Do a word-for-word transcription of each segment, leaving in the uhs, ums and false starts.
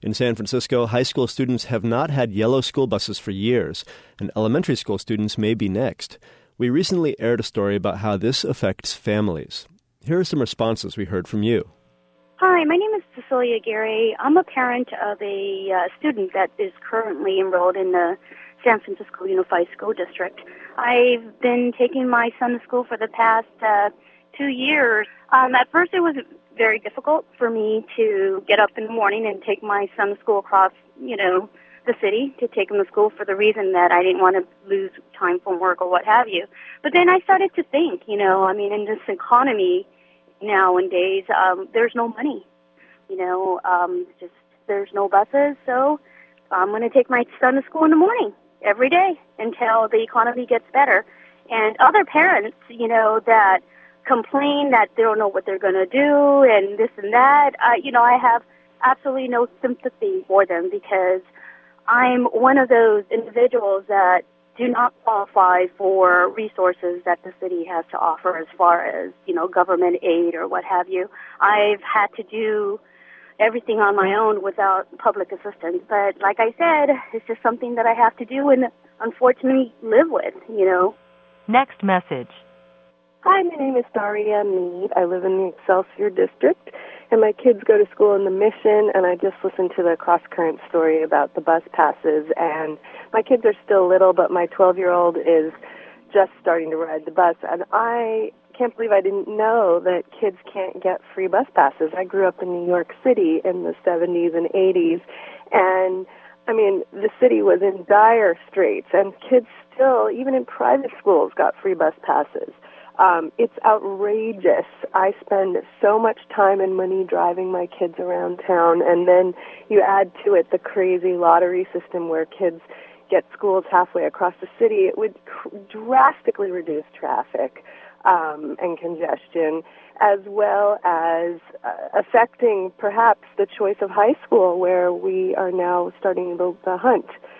In San Francisco, high school students have not had yellow school buses for years, and elementary school students may be next. We recently aired a story about how this affects families. Here are some responses we heard from you. Hi, my name is Cecilia Gary. I'm a parent of a uh, student that is currently enrolled in the San Francisco Unified School District. I've been taking my son to school for the past uh, two years. Um, at first it was very difficult for me to get up in the morning and take my son to school across, you know, the city to take him to school for the reason that I didn't want to lose time from work or what have you. But then I started to think, you know, I mean, in this economy nowadays, um, there's no money, you know, um, just there's no buses, so I'm going to take my son to school in the morning every day until the economy gets better. And other parents, you know, that complain that they don't know what they're going to do and this and that, uh, you know, I have absolutely no sympathy for them because I'm one of those individuals that do not qualify for resources that the city has to offer as far as, you know, government aid or what have you. I've had to do everything on my own without public assistance. But like I said, it's just something that I have to do and unfortunately live with, you know. Next message. Hi, my name is Daria Mead. I live in the Excelsior District, and my kids go to school in the Mission, and I just listened to the Cross Current story about the bus passes, and my kids are still little, but my twelve-year-old is just starting to ride the bus, and I can't believe I didn't know that kids can't get free bus passes. I grew up in New York City in the seventies and eighties, and, I mean, the city was in dire straits, and kids still, even in private schools, got free bus passes. Um, it's outrageous. I spend so much time and money driving my kids around town, and then you add to it the crazy lottery system where kids get schools halfway across the city. It would cr- drastically reduce traffic um, and congestion, as well as uh, affecting perhaps the choice of high school, where we are now starting the, the hunt.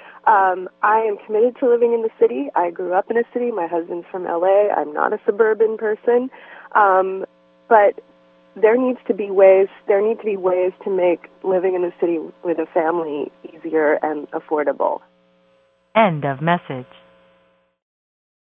Um, I am committed to living in the city. I grew up in a city. My husband's from L A. I'm not a suburban person. Um, but there needs to be ways, there need to be ways to make living in the city with a family easier and affordable. End of message.